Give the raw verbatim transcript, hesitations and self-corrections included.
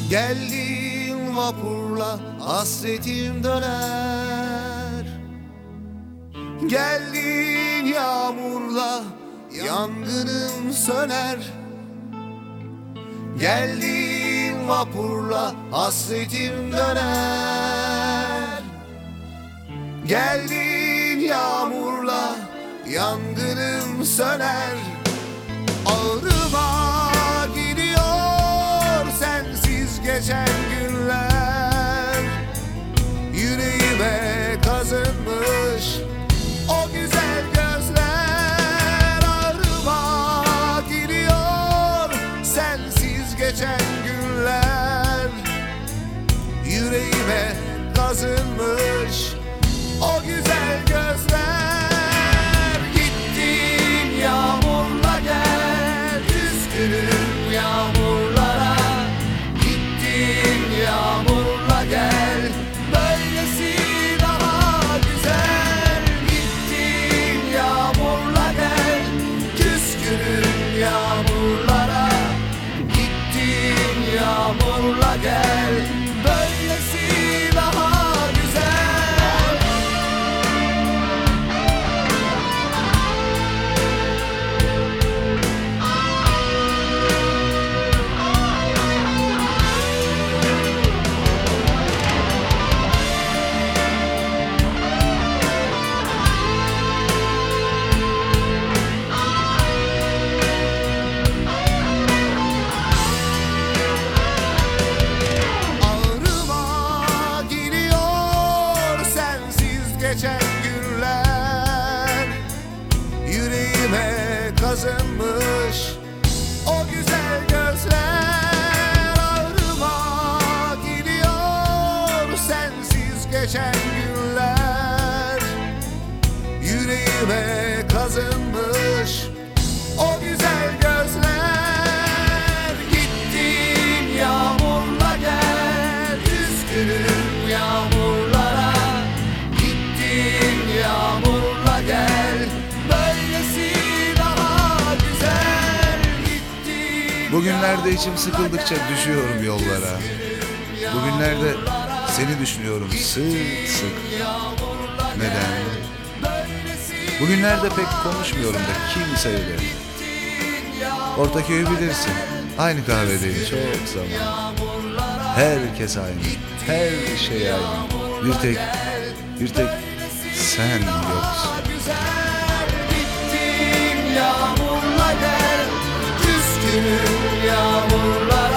Geldiğin vapurla hasretim döner. Geldiğin yağmurla yangınım söner. Geldiğin vapurla hasretim döner. Geldiğin yağmurla yangınım söner. Ağrıma gidiyor sensiz geçen günler. Yüreğime kazınmış o güzel gözler. Ağrıma gidiyor sensiz geçen günler. Yüreğime kazınmış o güzel gözler. Gittin yağmurla gel, üzgünüm yağmurlara. Gittin yağmurla gel, böylesi daha güzel. Gittin yağmurla gel, küskünüm yağmurlara. Gittin yağmurla gel, böylesi daha geçen günler. Yüreğime kazınmış o güzel gözler. Ağrıma gidiyor sensiz geçen günler. Yüreğime kazınmış o güzel gözler. Gittin yağmurla gel, üzgünüm yağmurlara. Yağmurla gel, böylesi daha güzel. Gittin. Bugünlerde içim sıkıldıkça düşüyorum yollara. Bugünlerde seni düşünüyorum sık sık. Neden? Bugünlerde pek konuşmuyorum da kimseyle. Ortaköy'ü bilirsin. Aynı kahvedeyim çok zaman. Herkes aynı. Her şey aynı. Bir tek, bir tek sen yoksun. Gittin yağmurla gel, küskünüm yağmurlara.